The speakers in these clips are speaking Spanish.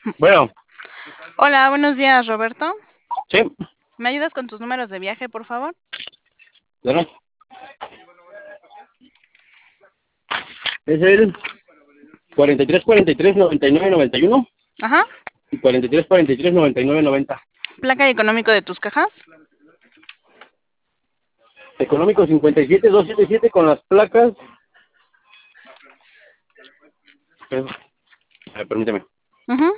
Bueno, Hola, buenos días, Roberto. sí, ¿Me ayudas con tus números de viaje, por favor? bueno, es el 43 43 99 91 Ajá. y 43 43 99 90. Placa y económico de tus cajas. Económico 57277 con las placas. Permíteme. Ujú.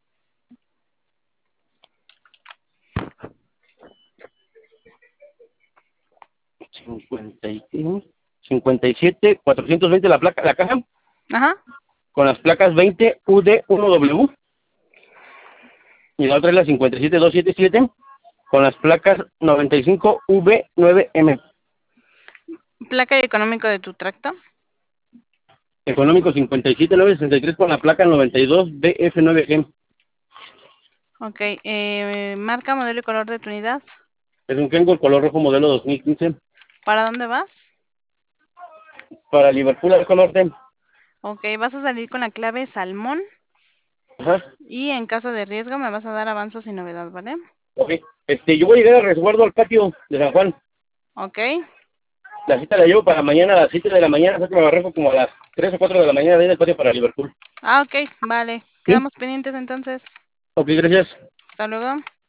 57 420 la placa, la caja, Ajá. con las placas 20 UD1W, y la otra es la 57277 con las placas 95 V9M. Placa y económico de tu tracto. Económico 57963 con la placa 92 BF9G. Ok. Marca, modelo y color de tu unidad. Es un Kengo color rojo modelo 2015 ¿Para dónde vas? para Liverpool al norte. Ok, vas a salir con la clave salmón Ajá, y en caso de riesgo me vas a dar avanzos y novedad, ¿vale? ok. Yo voy a llegar al resguardo al patio de San Juan. Ok. La cita la llevo para mañana a las 7 de la mañana, o sea que me barrejo como a las 3 o 4 de la mañana de ahí del patio para Liverpool. Ah, ok, vale. ¿Sí? Quedamos pendientes entonces. Ok, gracias. Hasta luego.